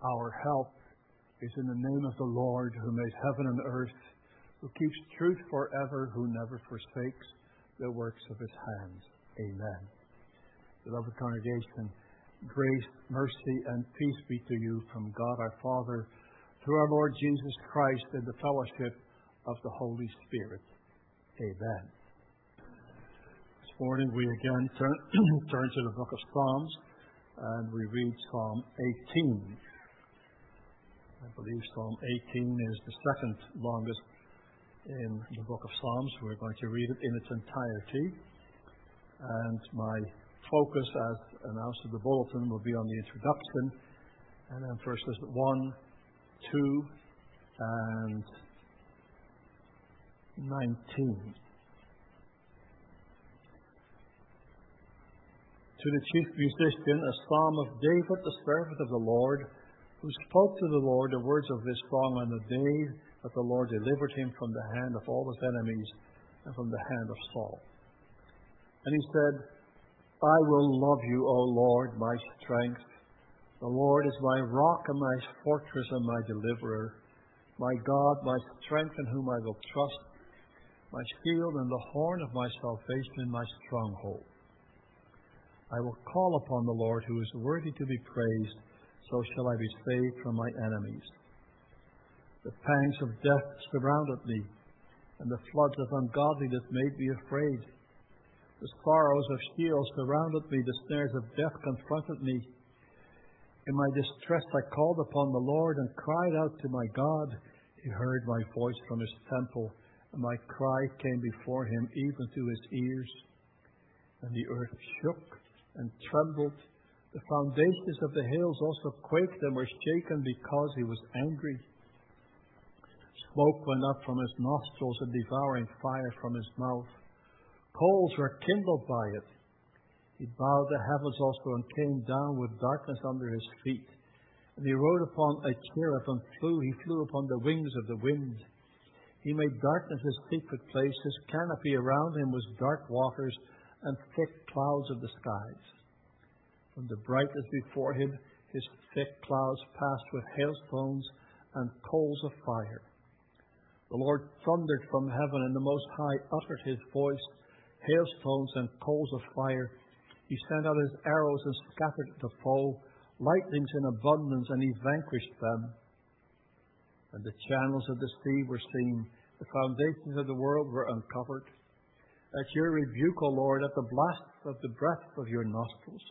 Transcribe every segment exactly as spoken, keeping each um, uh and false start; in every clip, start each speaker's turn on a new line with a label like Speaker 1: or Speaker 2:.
Speaker 1: Our help is in the name of the Lord, who made heaven and earth, who keeps truth forever, who never forsakes the works of his hands. Amen. Beloved congregation, grace, mercy, and peace be to you from God our Father, through our Lord Jesus Christ, in the fellowship of the Holy Spirit. Amen. This morning we again turn, turn to the book of Psalms, and we read Psalm eighteen. I believe Psalm eighteen is the second longest in the book of Psalms. We're going to read it in its entirety. And my focus, as announced in the bulletin, will be on the introduction, and then verses one, two, and nineteen. To the chief musician, a psalm of David, the servant of the Lord, who spoke to the Lord the words of this song on the day that the Lord delivered him from the hand of all his enemies and from the hand of Saul. And he said, I will love you, O Lord, my strength. The Lord is my rock and my fortress and my deliverer, my God, my strength in whom I will trust, my shield and the horn of my salvation, my stronghold. I will call upon the Lord, who is worthy to be praised, so shall I be saved from my enemies. The pangs of death surrounded me, and the floods of ungodliness made me afraid. The sorrows of Sheol surrounded me, the snares of death confronted me. In my distress I called upon the Lord and cried out to my God. He heard my voice from his temple, and my cry came before him even to his ears. And the earth shook and trembled. The foundations of the hills also quaked and were shaken because he was angry. Smoke went up from his nostrils and devouring fire from his mouth. Coals were kindled by it. He bowed the heavens also and came down with darkness under his feet. And he rode upon a cherub and flew. He flew upon the wings of the wind. He made darkness his secret place. His canopy around him was dark waters and thick clouds of the skies. From the brightness before him, his thick clouds passed with hailstones and coals of fire. The Lord thundered from heaven, and the Most High uttered his voice, hailstones and coals of fire. He sent out his arrows and scattered the foe, lightnings in abundance, and he vanquished them. And the channels of the sea were seen, the foundations of the world were uncovered. At your rebuke, O Lord, at the blast of the breath of your nostrils.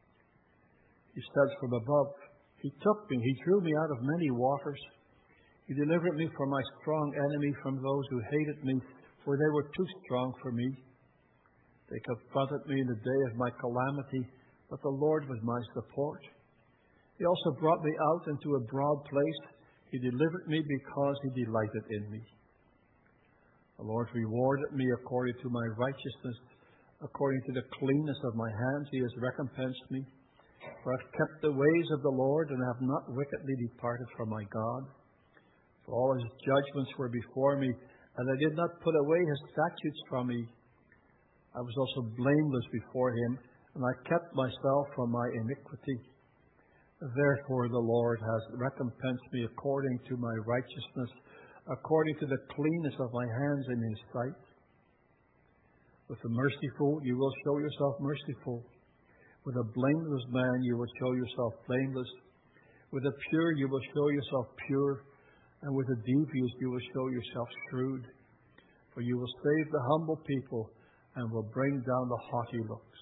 Speaker 1: He said from above, he took me, he drew me out of many waters. He delivered me from my strong enemy, from those who hated me, for they were too strong for me. They confronted me in the day of my calamity, but the Lord was my support. He also brought me out into a broad place. He delivered me because he delighted in me. The Lord rewarded me according to my righteousness, according to the cleanness of my hands. He has recompensed me. For I have kept the ways of the Lord and have not wickedly departed from my God. For all his judgments were before me, and I did not put away his statutes from me. I was also blameless before him, and I kept myself from my iniquity. Therefore the Lord has recompensed me according to my righteousness, according to the cleanness of my hands in his sight. With the merciful you will show yourself merciful. With a blameless man you will show yourself blameless. With the pure you will show yourself pure. And with the devious you will show yourself shrewd. For you will save the humble people and will bring down the haughty looks.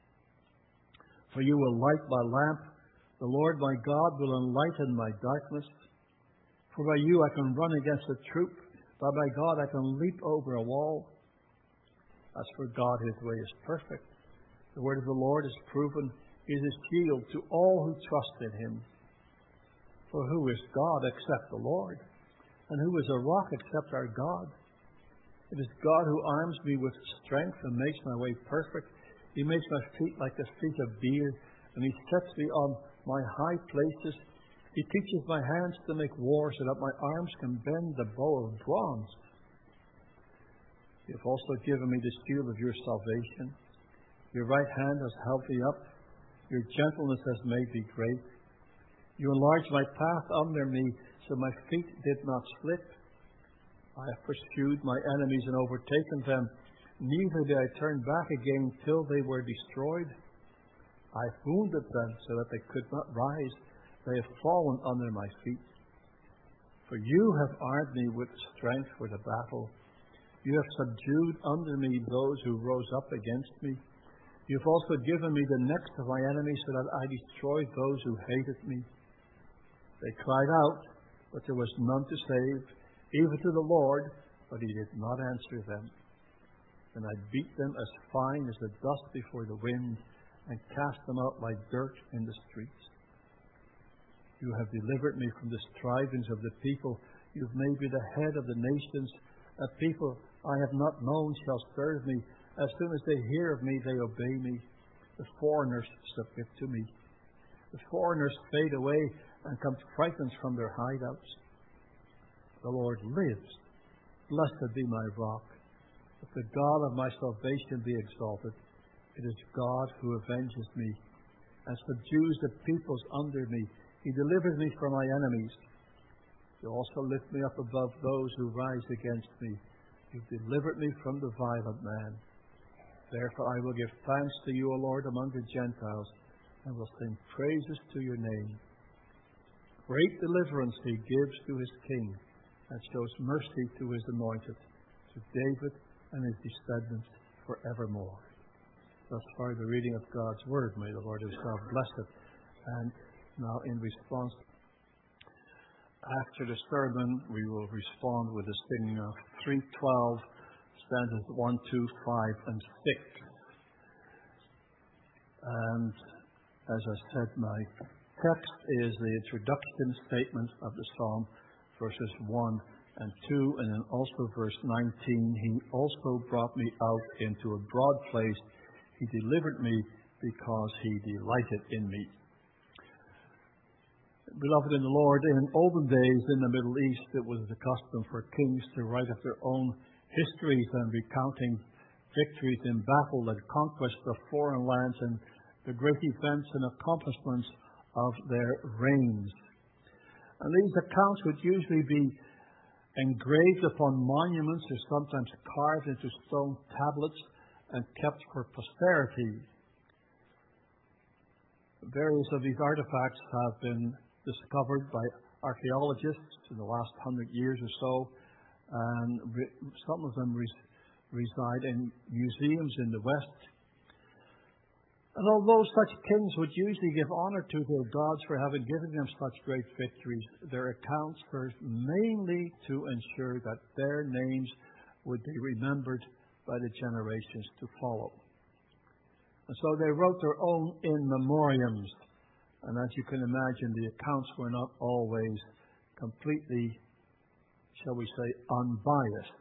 Speaker 1: For you will light my lamp. The Lord my God will enlighten my darkness. For by you I can run against a troop. By my God I can leap over a wall. As for God, his way is perfect. The word of the Lord is proven. He is a shield to all who trust in him. For who is God except the Lord? And who is a rock except our God? It is God who arms me with strength and makes my way perfect. He makes my feet like the feet of deer, and he sets me on my high places. He teaches my hands to make war so that my arms can bend the bow of bronze. You have also given me the shield of your salvation. Your right hand has held me up. Your gentleness has made me great. You enlarged my path under me, so my feet did not slip. I have pursued my enemies and overtaken them. Neither did I turn back again till they were destroyed. I wounded them so that they could not rise. They have fallen under my feet. For you have armed me with strength for the battle. You have subdued under me those who rose up against me. You have also given me the necks of my enemies so that I destroyed those who hated me. They cried out, but there was none to save, even to the Lord, but he did not answer them. And I beat them as fine as the dust before the wind, and cast them out like dirt in the streets. You have delivered me from the strivings of the people. You have made me the head of the nations. A people I have not known shall serve me. As soon as they hear of me, they obey me. The foreigners submit to me. The foreigners fade away and come frightened from their hideouts. The Lord lives. Blessed be my rock. Let the God of my salvation be exalted. It is God who avenges me and subdues the peoples under me. He delivers me from my enemies. You also lift me up above those who rise against me. You delivered me from the violent man. Therefore I will give thanks to you, O Lord, among the Gentiles, and will sing praises to your name. Great deliverance he gives to his king, and shows mercy to his anointed, to David and his descendants forevermore. Thus far the reading of God's word. May the Lord himself bless it. And now in response, after the sermon, we will respond with the singing of three twelve, stanzas one, two, five, and six. And as I said, my text is the introduction statement of the psalm, verses one and two, and then also verse nineteen. He also brought me out into a broad place. He delivered me because he delighted in me. Beloved in the Lord, in olden days in the Middle East, it was the custom for kings to write up their own histories and recounting victories in battle and conquest of foreign lands and the great events and accomplishments of their reigns. And these accounts would usually be engraved upon monuments or sometimes carved into stone tablets and kept for posterity. Various of these artifacts have been discovered by archaeologists in the last hundred years or so, and re- some of them res- reside in museums in the West. And although such kings would usually give honor to their gods for having given them such great victories, their accounts served mainly to ensure that their names would be remembered by the generations to follow. And so they wrote their own in memoriams. And as you can imagine, the accounts were not always completely, shall we say, unbiased.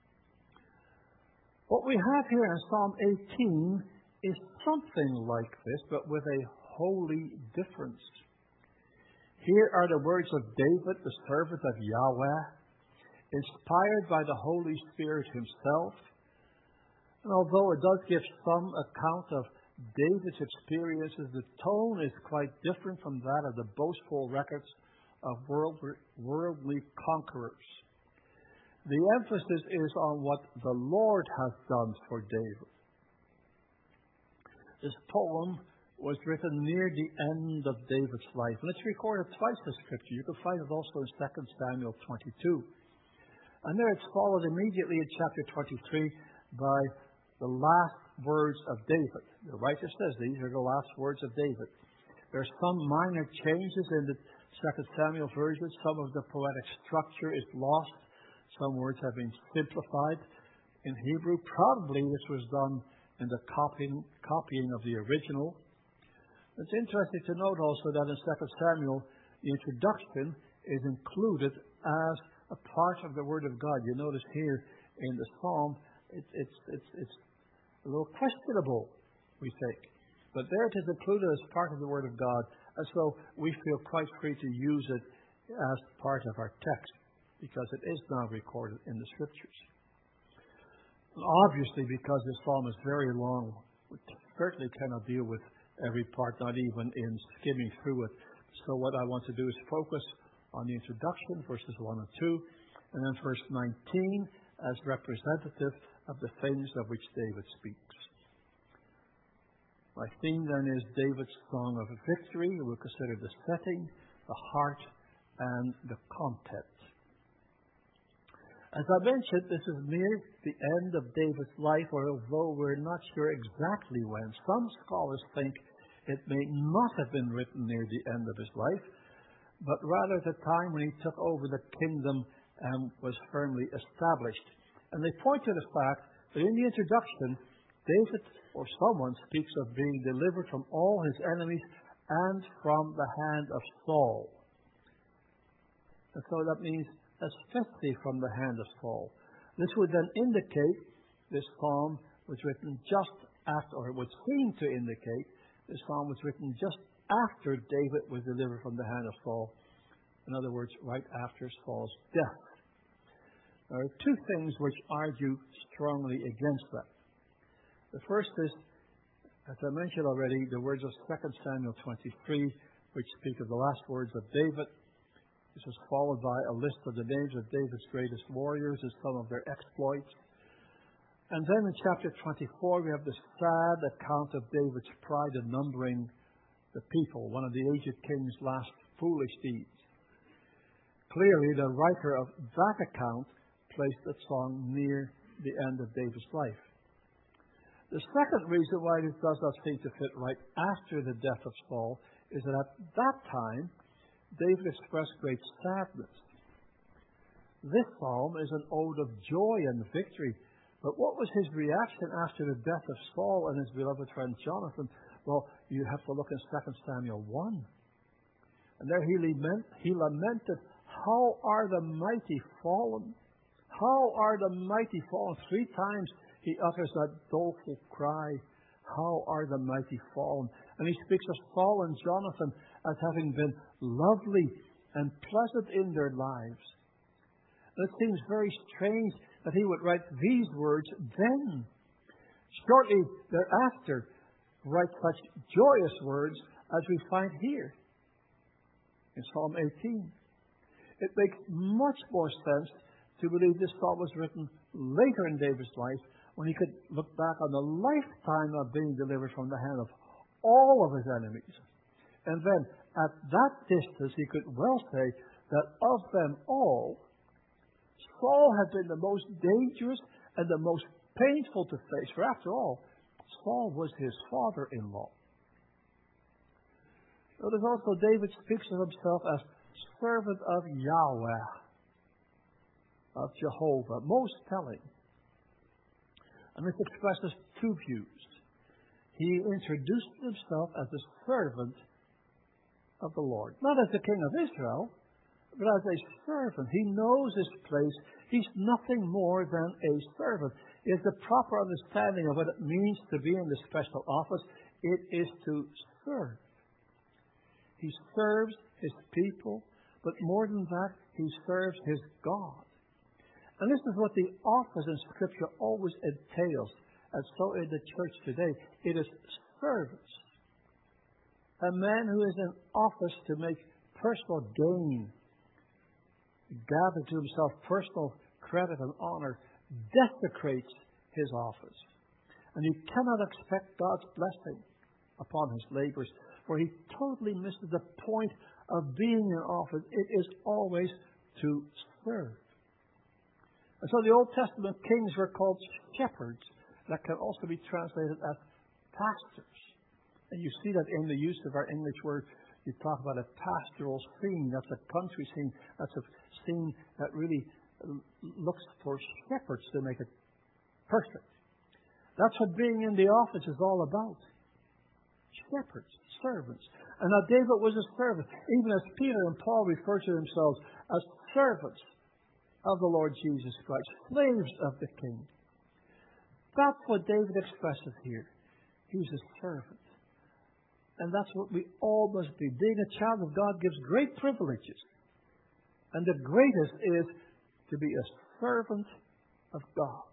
Speaker 1: What we have here in Psalm eighteen is something like this, but with a holy difference. Here are the words of David, the servant of Yahweh, inspired by the Holy Spirit himself. And although it does give some account of David's experiences, the tone is quite different from that of the boastful records of world, worldly conquerors. The emphasis is on what the Lord has done for David. This poem was written near the end of David's life, and it's recorded twice in Scripture. You can find it also in Second Samuel twenty-two. And there it's followed immediately in chapter twenty-three by the last words of David. The writer says these are the last words of David. There are some minor changes in the Second Samuel version. Some of the poetic structure is lost. Some words have been simplified in Hebrew. Probably this was done in the copying, copying of the original. It's interesting to note also that in Second Samuel, the introduction is included as a part of the Word of God. You notice here in the Psalm, it, it's, it's, it's a little questionable, we think. But there it is included as part of the Word of God. And so we feel quite free to use it as part of our text, because it is now recorded in the Scriptures. And obviously, because this psalm is very long, we certainly cannot deal with every part, not even in skimming through it. So what I want to do is focus on the introduction, verses one and two, and then verse nineteen as representative of the things of which David speaks. My theme then is David's song of victory. We'll consider the setting, the heart, and the content. As I mentioned, this is near the end of David's life, although we're not sure exactly when. Some scholars think it may not have been written near the end of his life, but rather at the time when he took over the kingdom and was firmly established. And they point to the fact that in the introduction, David or someone speaks of being delivered from all his enemies and from the hand of Saul. And so that means especially from the hand of Saul. This would then indicate this psalm was written just after, or it would seem to indicate this psalm was written just after David was delivered from the hand of Saul. In other words, right after Saul's death. There are two things which argue strongly against that. The first is, as I mentioned already, the words of Second Samuel twenty-three, which speak of the last words of David. This was followed by a list of the names of David's greatest warriors and some of their exploits. And then in chapter twenty-four, we have the sad account of David's pride in numbering the people, one of the aged king's last foolish deeds. Clearly, the writer of that account placed that song near the end of David's life. The second reason why this does not seem to fit right after the death of Saul is that at that time, David expressed great sadness. This psalm is an ode of joy and victory. But what was his reaction after the death of Saul and his beloved friend Jonathan? Well, you have to look in Second Samuel one. And there he, lament, he lamented, "How are the mighty fallen? How are the mighty fallen?" Three times he utters that doleful cry, "How are the mighty fallen?" And he speaks of Saul and Jonathan as having been lovely and pleasant in their lives. And it seems very strange that he would write these words then, shortly thereafter, write such joyous words as we find here in Psalm eighteen. It makes much more sense to believe this psalm was written later in David's life, when he could look back on the lifetime of being delivered from the hand of all of his enemies. And then, at that distance, he could well say that of them all, Saul had been the most dangerous and the most painful to face. For after all, Saul was his father-in-law. Notice also David speaks of himself as servant of Yahweh, of Jehovah. Most telling. And this expresses two views. He introduced himself as a servant of the Lord. Not as the king of Israel, but as a servant. He knows his place. He's nothing more than a servant. He has the proper understanding of what it means to be in this special office. It is to serve. He serves his people, but more than that, he serves his God. And this is what the office in Scripture always entails, and so in the church today. It is service. A man who is in office to make personal gain, gather to himself personal credit and honor, desecrates his office. And he cannot expect God's blessing upon his labors, for he totally misses the point of being in office. It is always to serve. And so the Old Testament kings were called shepherds. That can also be translated as pastors. And you see that in the use of our English word. You talk about a pastoral scene. That's a country scene. That's a scene that really looks for shepherds to make it perfect. That's what being in the office is all about. Shepherds, servants. And now David was a servant. Even as Peter and Paul refer to themselves as servants of the Lord Jesus Christ, slaves of the King. That's what David expresses here. He's a servant. And that's what we all must be. Being a child of God gives great privileges. And the greatest is to be a servant of God.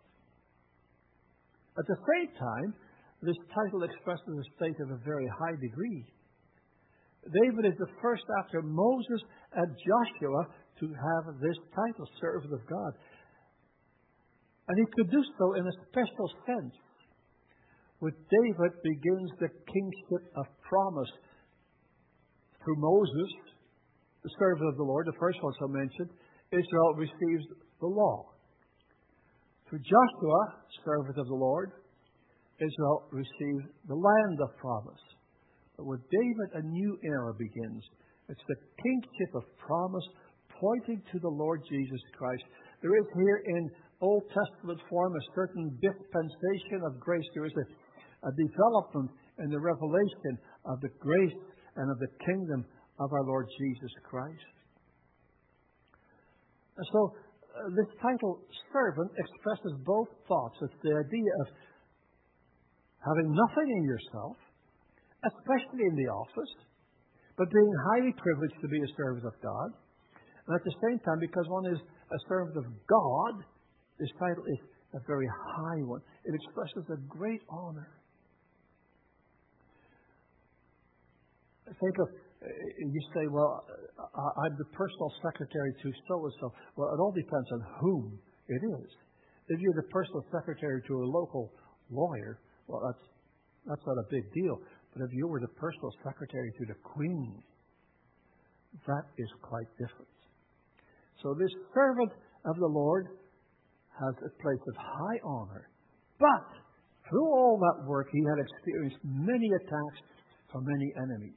Speaker 1: At the same time, this title expresses a state of a very high degree. David is the first after Moses and Joshua to have this title, servant of God. And he could do so in a special sense. With David begins the kingship of promise. Through Moses, the servant of the Lord, the first one so mentioned, Israel receives the law. Through Joshua, servant of the Lord, Israel receives the land of promise. But with David, a new era begins. It's the kingship of promise pointing to the Lord Jesus Christ. There is here in Old Testament form a certain dispensation of grace. There is a, a development in the revelation of the grace and of the kingdom of our Lord Jesus Christ. And so uh, this title, servant, expresses both thoughts. It's the idea of having nothing in yourself, especially in the office, but being highly privileged to be a servant of God. And at the same time, because one is a servant of God, this title is a very high one. It expresses a great honor. Think of, you say, well, I'm the personal secretary to so-and-so. Well, it all depends on whom it is. If you're the personal secretary to a local lawyer, well, that's that's not a big deal. But if you were the personal secretary to the Queen, that is quite different. So this servant of the Lord has a place of high honor. But through all that work, he had experienced many attacks from many enemies.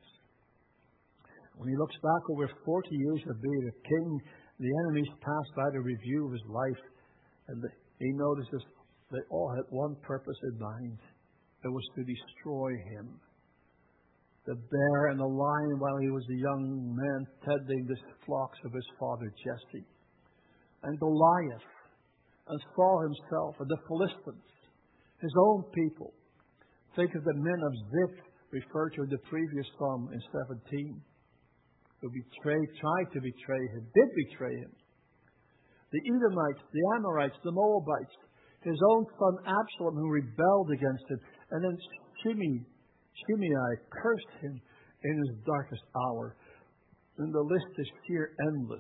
Speaker 1: When he looks back over forty years of being a king, the enemies passed by to review of his life, and he notices they all had one purpose in mind. It was to destroy him. The bear and the lion, while he was a young man, tending the flocks of his father Jesse. And Goliath, and Saul himself, and the Philistines, his own people. Think of the men of Ziph, referred to in the previous psalm in seventeen. Who betrayed, tried to betray him, did betray him. The Edomites, the Amorites, the Moabites, his own son Absalom, who rebelled against him, and then Shimei, Shimei cursed him in his darkest hour. And the list is sheer endless.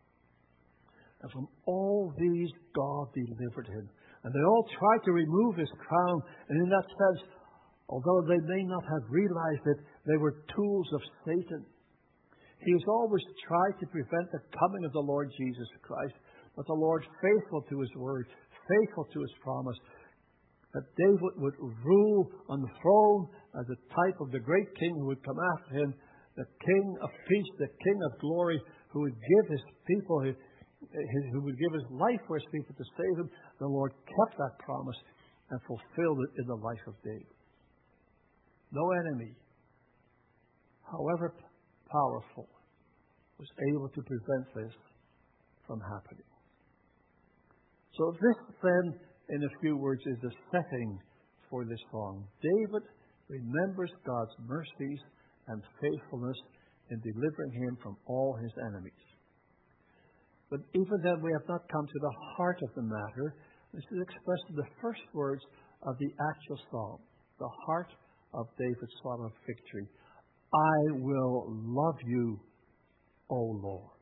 Speaker 1: And from all these, God delivered him. And they all tried to remove his crown, and in that sense, although they may not have realized it, they were tools of Satan. He has always tried to prevent the coming of the Lord Jesus Christ, but the Lord, faithful to his word, faithful to his promise, that David would rule on the throne as a type of the great king who would come after him, the king of peace, the king of glory, who would give his people, his, his, who would give his life for his people to save them. The Lord kept that promise and fulfilled it in the life of David. No enemy, however powerful, was able to prevent this from happening. So this then, in a few words, is the setting for this song. David remembers God's mercies and faithfulness in delivering him from all his enemies. But even then, we have not come to the heart of the matter. This is expressed in the first words of the actual psalm, the heart of David's psalm of victory. I will love you, O Lord.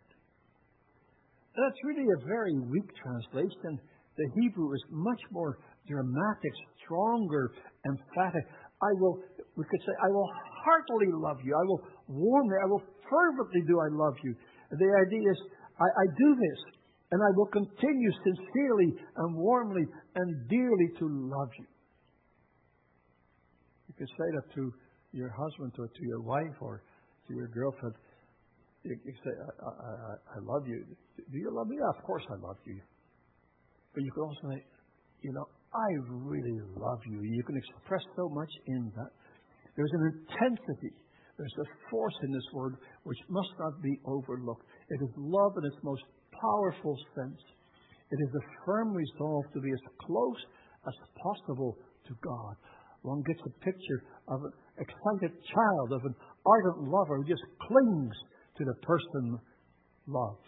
Speaker 1: That's really a very weak translation. The Hebrew is much more dramatic, stronger, emphatic. I will, we could say, I will heartily love you. I will warmly, I will fervently do I love you. The idea is, I, I do this, and I will continue sincerely and warmly and dearly to love you. You could say that to your husband or to your wife or to your girlfriend. You, you say, I, I, I love you. Do you love me? Yeah, of course I love you. But you can also say, you know, I really love you. You can express so much in that. There's an intensity. There's a force in this word which must not be overlooked. It is love in its most powerful sense. It is a firm resolve to be as close as possible to God. One gets a picture of an excited child, of an ardent lover who just clings to the person loved.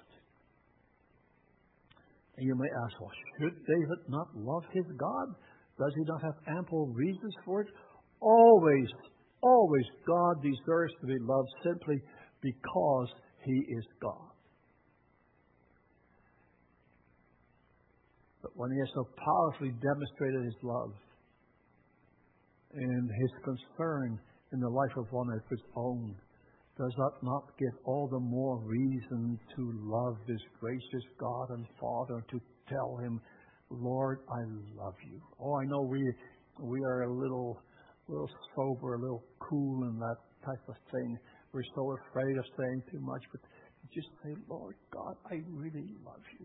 Speaker 1: And you may ask, well, should David not love his God? Does he not have ample reasons for it? Always always God deserves to be loved simply because He is God. But when He has so powerfully demonstrated His love and His concern in the life of one of His own, does that not give all the more reason to love this gracious God and Father, to tell Him, Lord, I love you. Oh, I know we we are a little, little sober, a little cool in that type of thing. We're so afraid of saying too much, but just say, Lord God, I really love you.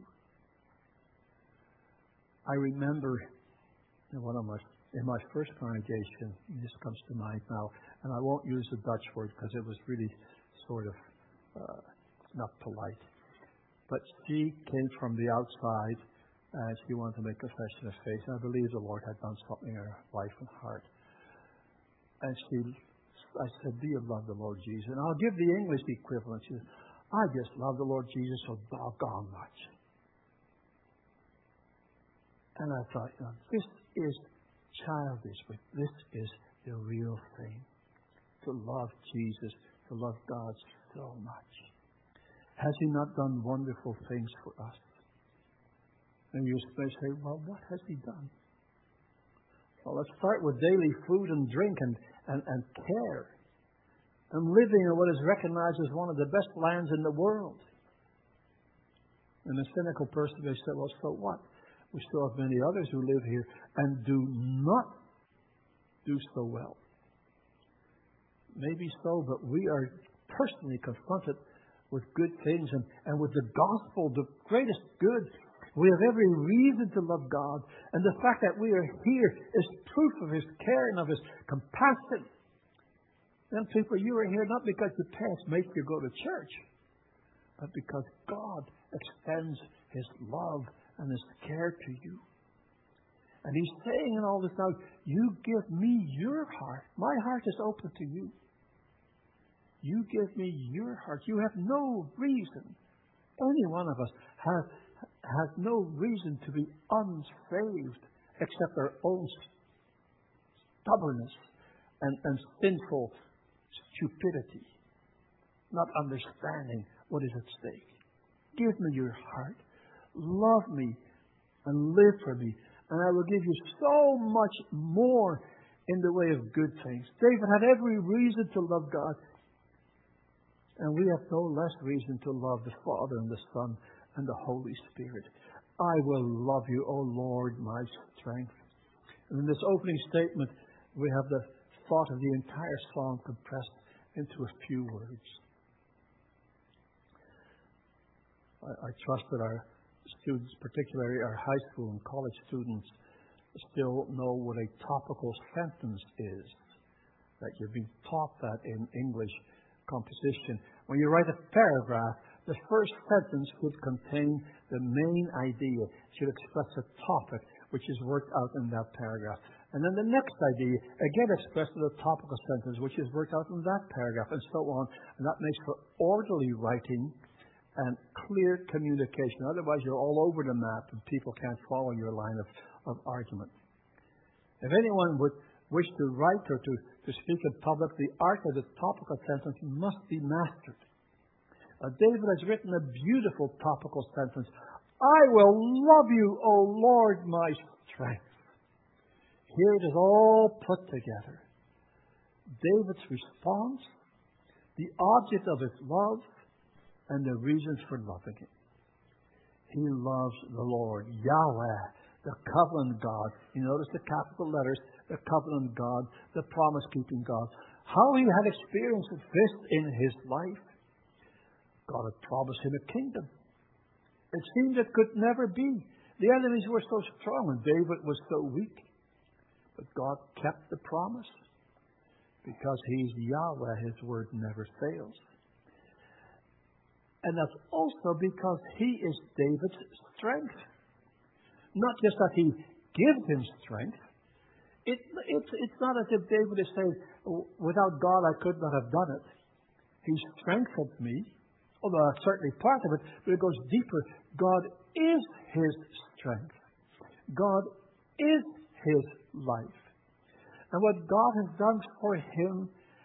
Speaker 1: I remember in one of my in my first congregation, this comes to mind now, and I won't use the Dutch word because it was really sort of uh, not polite. But she came from the outside, and she wanted to make a confession of faith. And I believe the Lord had done something in her life and heart. And she, I said, do you love the Lord Jesus? And I'll give the English equivalent. She said, I just love the Lord Jesus so doggone much. And I thought, you know, this is childish, but this is the real thing. To love Jesus, to love God so much. Has He not done wonderful things for us? And you may say, well, what has He done? Well, let's start with daily food and drink and, and, and care. And living in what is recognized as one of the best lands in the world. And a cynical person may say, well, so what? We still have many others who live here and do not do so well. Maybe so, but we are personally confronted with good things and, and with the gospel, the greatest good. We have every reason to love God. And the fact that we are here is proof of His care and of His compassion. And people, you are here not because the parents make you go to church, but because God extends His love and His care to you. And He's saying in all this now, you give me your heart. My heart is open to you. You give me your heart. You have no reason. Any one of us has, has no reason to be unsaved except our own stubbornness and, and sinful stupidity. Not understanding what is at stake. Give me your heart. Love me and live for me, and I will give you so much more in the way of good things. David had every reason to love God, and we have no less reason to love the Father and the Son and the Holy Spirit. I will love you, O Lord, my strength. And in this opening statement, we have the thought of the entire psalm compressed into a few words. I, I trust that our students, particularly our high school and college students, still know what a topical sentence is. That you're being taught that in English composition. When you write a paragraph, the first sentence should contain the main idea. It should express a topic which is worked out in that paragraph. And then the next idea, again expressed in a topical sentence which is worked out in that paragraph, and so on. And that makes for orderly writing and clear communication. Otherwise, you're all over the map and people can't follow your line of, of argument. If anyone would wish to write or to, to speak in public, the art of the topical sentence must be mastered. Uh, David has written a beautiful topical sentence. I will love you, O Lord, my strength. Here it is all put together. David's response, the object of his love, and the reasons for loving Him. He loves the Lord, Yahweh, the covenant God. You notice the capital letters, the covenant God, the promise-keeping God. How he had experienced this in his life. God had promised him a kingdom. It seemed it could never be. The enemies were so strong and David was so weak. But God kept the promise. Because He's Yahweh, His word never fails. And that's also because He is David's strength. Not just that He gives him strength. It, it's, it's not as if David is saying, without God I could not have done it. He strengthened me. Although that's certainly part of it, but it goes deeper. God is his strength. God is his life. And what God has done for him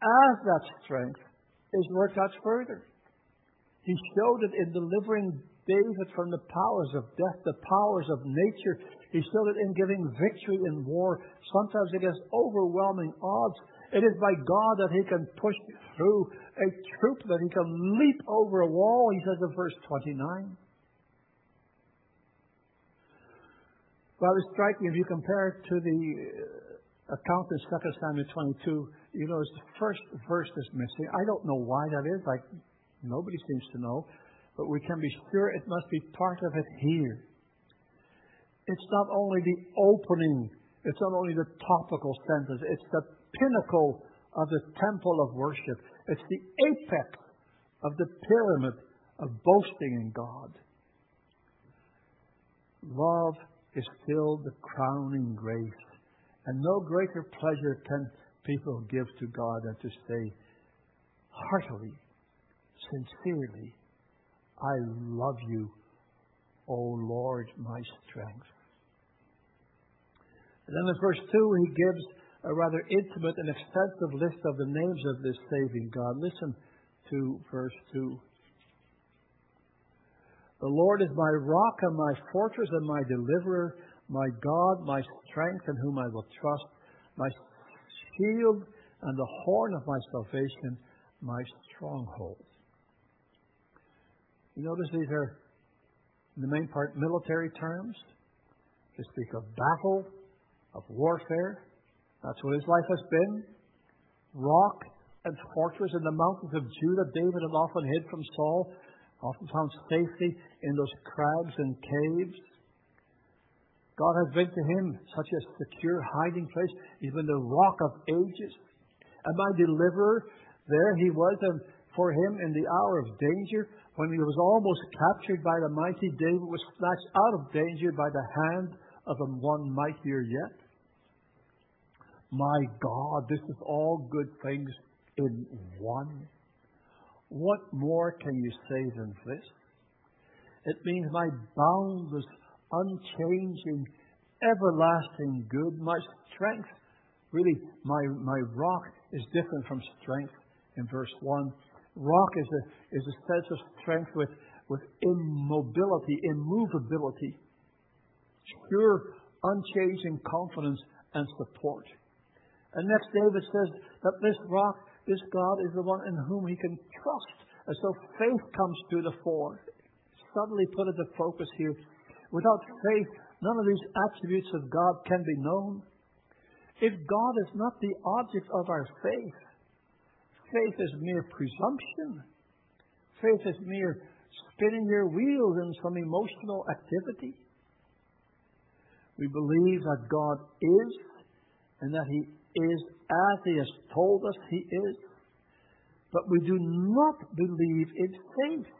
Speaker 1: as that strength is worked out further. He showed it in delivering David from the powers of death, the powers of nature. He showed it in giving victory in war, sometimes against overwhelming odds. It is by God that he can push through a troop, that he can leap over a wall, he says in verse twenty-nine. Well, it's striking if you compare it to the account in Second Samuel twenty-two. You notice the first verse is missing. I don't know why that is. Like, nobody seems to know. But we can be sure it must be part of it here. It's not only the opening. It's not only the topical sentence. It's the pinnacle of the temple of worship. It's the apex of the pyramid of boasting in God. Love is still the crowning grace. And no greater pleasure can people give to God than to say heartily, sincerely, I love you, O Lord, my strength. And then in verse two, he gives a rather intimate and extensive list of the names of this saving God. Listen to verse two. The Lord is my rock and my fortress and my deliverer, my God, my strength in whom I will trust, my shield and the horn of my salvation, my stronghold. You notice these are, in the main part, military terms. They speak of battle, of warfare. That's what his life has been. Rock and fortress in the mountains of Judah. David had often hid from Saul, often found safety in those crags and caves. God has been to him such a secure hiding place. He's been the rock of ages. And my deliverer, there he was, and for him in the hour of danger, when he was almost captured by the mighty, David was snatched out of danger by the hand of a one mightier yet. My God, this is all good things in one. What more can you say than this? It means my boundless, unchanging, everlasting good, my strength. Really, my, my rock is different from strength in verse one. Rock is a, is a sense of strength with, with immobility, immovability, sure, unchanging confidence and support. And next, David says that this rock, this God, is the one in whom he can trust. And so faith comes to the fore. Suddenly put into focus here. Without faith, none of these attributes of God can be known. If God is not the object of our faith, faith is mere presumption. Faith is mere spinning your wheels in some emotional activity. We believe that God is, and that he is as he has told us he is. But we do not believe in faith.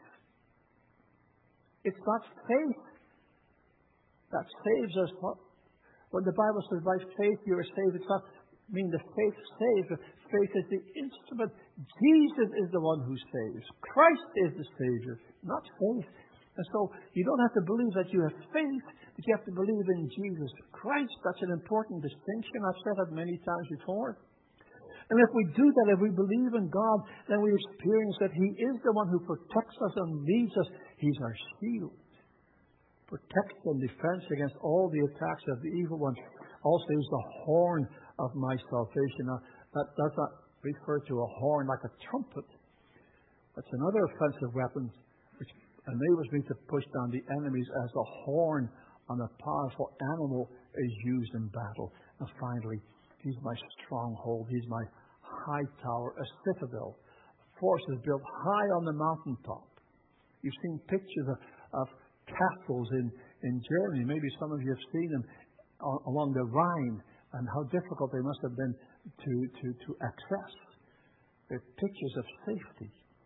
Speaker 1: It's not faith that saves us. When the Bible says by faith you are saved, it's not mean the faith saves. Faith is the instrument. Jesus is the one who saves. Christ is the Savior, not faith. And so you don't have to believe that you have faith, but you have to believe in Jesus Christ. That's an important distinction. I've said that many times before. And if we do that, if we believe in God, then we experience that he is the one who protects us and leads us. He's our shield. Protects and defends against all the attacks of the evil one. Also, he's the horn of my salvation. Now, that does not refer to a horn like a trumpet. That's another offensive weapon which enables me to push down the enemies as a horn on a powerful animal is used in battle. And finally, he's my stronghold. He's my high tower, a citadel. Forces built high on the mountaintop. You've seen pictures of, of castles in, in Germany. Maybe some of you have seen them along the Rhine, and how difficult they must have been to, to, to access. They're pictures of safety.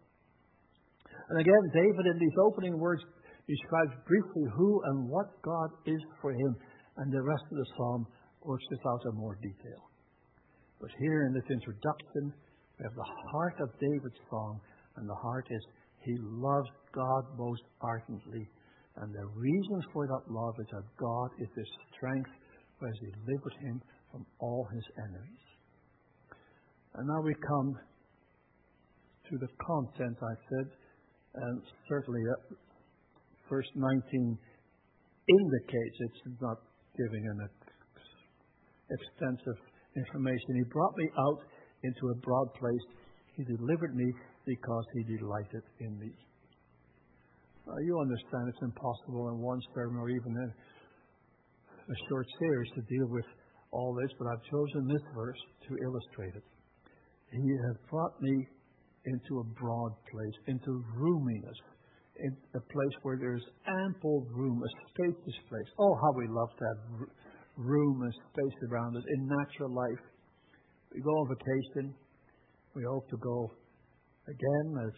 Speaker 1: And again, David in these opening words describes briefly who and what God is for him, and the rest of the psalm works this out in more detail. But here in this introduction, we have the heart of David's song, and the heart is he loves God most ardently. And the reason for that love is that God is his strength who has delivered him from all his enemies. And now we come to the content, I said, and certainly uh, verse nineteen indicates it's not giving an ex- extensive information. He brought me out into a broad place. He delivered me because he delighted in me. Now, you understand it's impossible in one sermon or even in a short series to deal with all this, but I've chosen this verse to illustrate it. He has brought me into a broad place, into roominess, in a place where there's ample room, a spacious place. Oh, how we love to have room and space around us in natural life. We go on vacation. We hope to go again as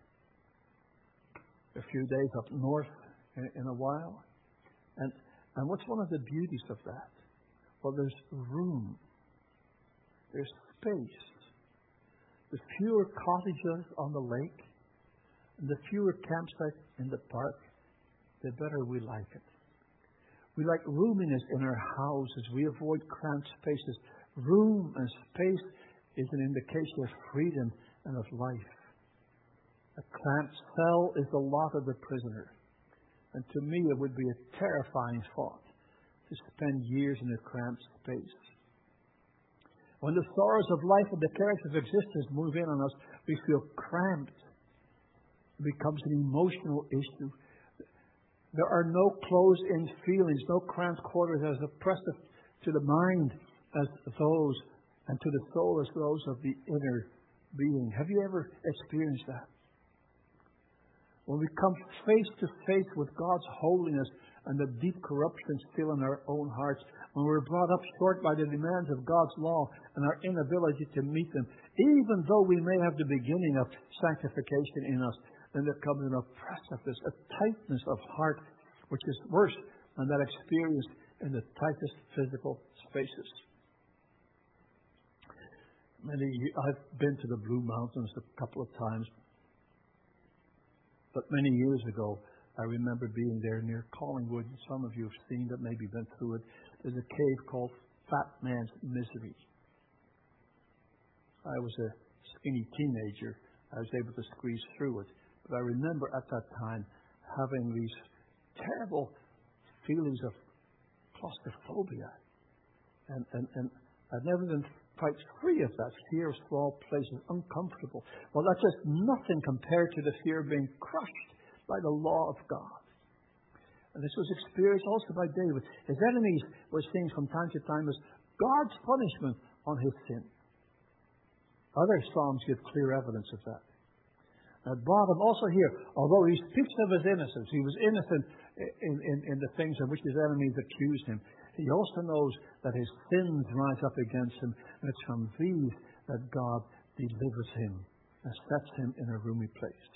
Speaker 1: a few days up north in, in a while. And and what's one of the beauties of that? Well, there's room. There's space. The fewer cottages on the lake and the fewer campsites in the park, the better we like it. We like roominess in our houses. We avoid cramped spaces. Room and space is an indication of freedom and of life. A cramped cell is the lot of the prisoner. And to me, it would be a terrifying thought to spend years in a cramped space. When the sorrows of life and the cares of existence move in on us, we feel cramped. It becomes an emotional issue. There are no closed-in feelings, no cramped quarters as oppressive to the mind as those, and to the soul as those of the inner being. Have you ever experienced that? When we come face to face with God's holiness and the deep corruption still in our own hearts, when we're brought up short by the demands of God's law and our inability to meet them, even though we may have the beginning of sanctification in us, then there comes an oppressiveness, a tightness of heart, which is worse than that experience in the tightest physical spaces. Many, I've been to the Blue Mountains a couple of times, but many years ago, I remember being there near Collingwood. Some of you have seen it, maybe been through it. There's a cave called Fat Man's Misery. I was a skinny teenager. I was able to squeeze through it. But I remember at that time having these terrible feelings of claustrophobia. And, and, and I've never been quite free of that fear of small places, uncomfortable. Well, that's just nothing compared to the fear of being crushed by the law of God. And this was experienced also by David. His enemies were seen from time to time as God's punishment on his sin. Other Psalms give clear evidence of that. At bottom, also here, although he speaks of his innocence, he was innocent in, in, in the things of which his enemies accused him. He also knows that his sins rise up against him, and it's from these that God delivers him and sets him in a roomy place.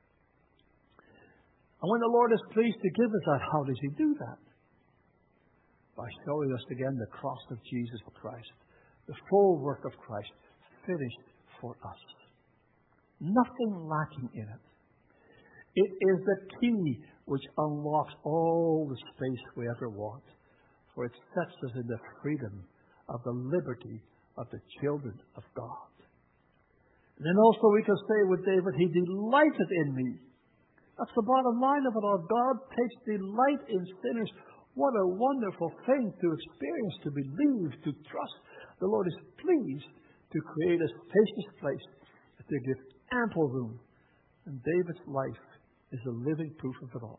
Speaker 1: And when the Lord is pleased to give us that, how does he do that? By showing us again the cross of Jesus Christ, the full work of Christ, finished for us. Nothing lacking in it. It is the key which unlocks all the space we ever want, for it sets us in the freedom of the liberty of the children of God. And then also we can say with David, he delighted in me. That's the bottom line of it all. God takes delight in sinners. What a wonderful thing to experience, to believe, to trust. The Lord is pleased to create a spacious place, to give ample room. And David's life is a living proof of it all.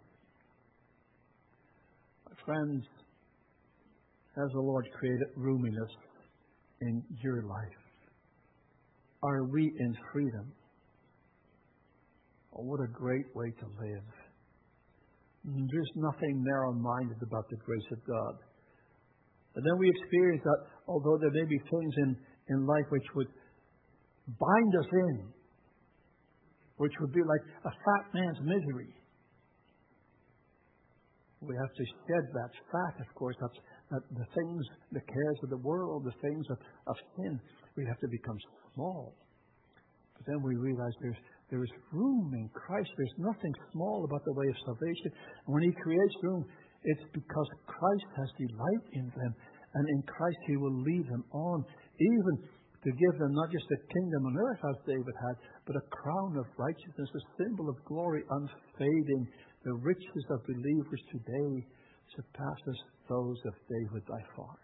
Speaker 1: My friends, has the Lord created roominess in your life? Are we in freedom? Oh, what a great way to live. There's nothing narrow-minded about the grace of God. And then we experience that although there may be things in, in life which would bind us in, which would be like a fat man's misery, we have to shed that fat, of course. That's that the things, the cares of the world, the things of, of sin, we have to become small. But then we realize there's there is room in Christ. There's nothing small about the way of salvation. And when he creates room, it's because Christ has delight in them. And in Christ he will lead them on, even to give them not just a kingdom on earth as David had, but a crown of righteousness, a symbol of glory unfading. The riches of believers today surpasses those of David by far.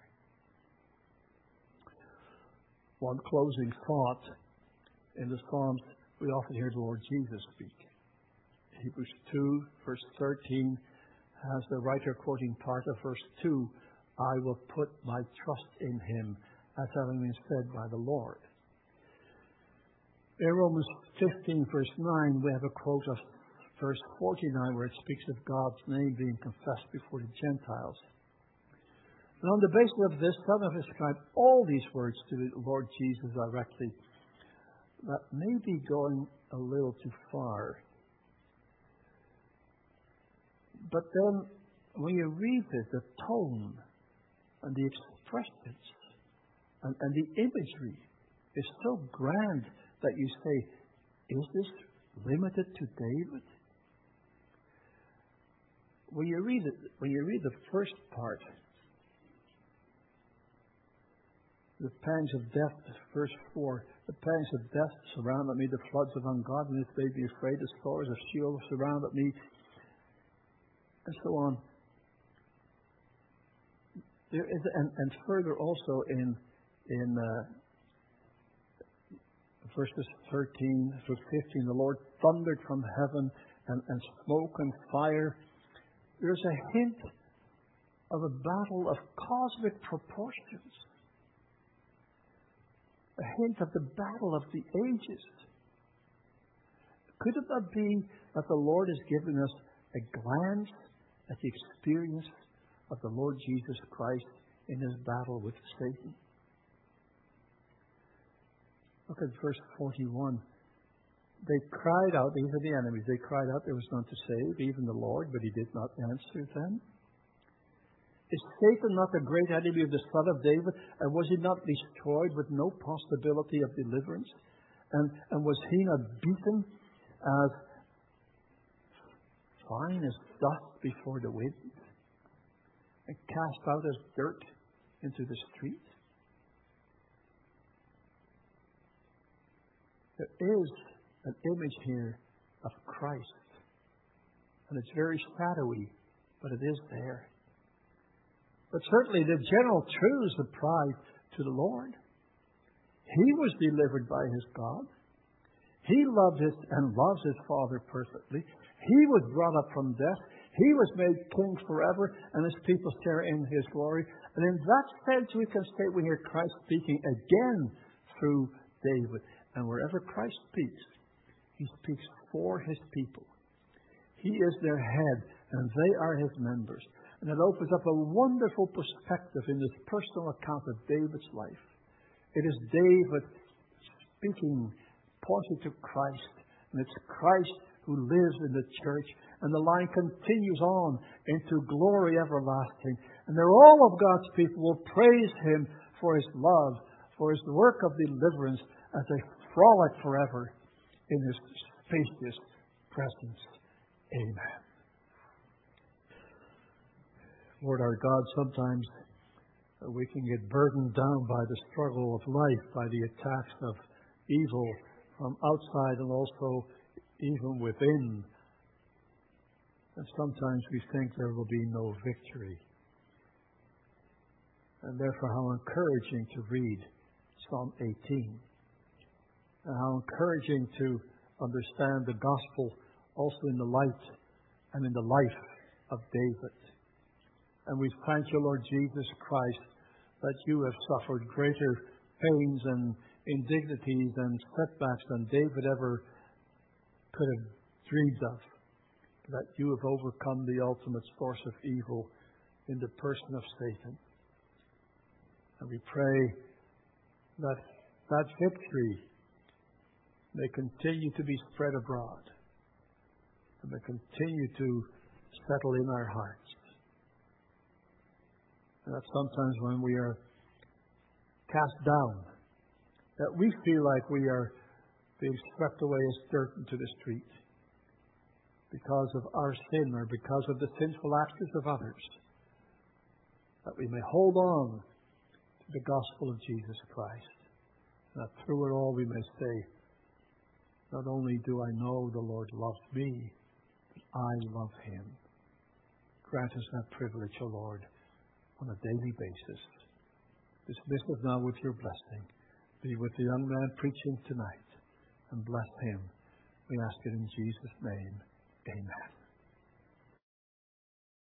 Speaker 1: One closing thought. In the Psalms, we often hear the Lord Jesus speak. Hebrews two, verse thirteen, has the writer quoting part of verse two, I will put my trust in him, as having been said by the Lord. In Romans fifteen, verse nine, we have a quote of verse forty-nine, where it speaks of God's name being confessed before the Gentiles. And on the basis of this, some have ascribed all these words to the Lord Jesus directly. That may be going a little too far. But then, when you read it, the tone and the expressions and, and the imagery is so grand that you say, is this limited to David? When you read it, when you read the first part, the pangs of death, verse four, the pangs of death surrounded me, the floods of ungodliness made me afraid, the stars of Sheol surrounded me, and so on. There is, and, and further also in in uh, verses thirteen through fifteen, the Lord thundered from heaven, and, and smoke and fire. There's a hint of a battle of cosmic proportions. A hint of the battle of the ages. Could it not be that the Lord is giving us a glance at the experience of the Lord Jesus Christ in his battle with Satan? Look at verse forty-one. They cried out, these are the enemies, they cried out, there was none to save, even the Lord, but he did not answer them. Is Satan not the great enemy of the Son of David? And was he not destroyed with no possibility of deliverance? And, and was he not beaten as fine as dust before the wind? And cast out as dirt into the street? There is an image here of Christ. And it's very shadowy, but it is there. But certainly the general truths apply to the Lord. He was delivered by his God. He loved his and loves his Father perfectly. He was brought up from death. He was made king forever, and his people share in his glory. And in that sense, we can say we hear Christ speaking again through David. And wherever Christ speaks, he speaks for his people. He is their head, and they are his members. And it opens up a wonderful perspective in this personal account of David's life. It is David speaking, pointing to Christ. And it's Christ who lives in the church. And the line continues on into glory everlasting. And there all of God's people will praise him for his love, for his work of deliverance, as they frolic forever in his spacious presence. Amen. Lord our God, sometimes we can get burdened down by the struggle of life, by the attacks of evil from outside and also even within. And sometimes we think there will be no victory. And therefore, how encouraging to read Psalm eighteen. And how encouraging to understand the gospel also in the light and in the life of David. And we thank you, Lord Jesus Christ, that you have suffered greater pains and indignities and setbacks than David ever could have dreamed of. That you have overcome the ultimate source of evil in the person of Satan. And we pray that that victory may continue to be spread abroad and may continue to settle in our hearts. And that sometimes when we are cast down, that we feel like we are being swept away as dirt into the street because of our sin or because of the sinful actions of others, that we may hold on to the gospel of Jesus Christ. that through it all we may say, not only do I know the Lord loves me, but I love Him. Grant us that privilege, O Lord, on a daily basis. Dismiss us now with your blessing. Be with the young man preaching tonight and bless him. We ask it in Jesus' name. Amen.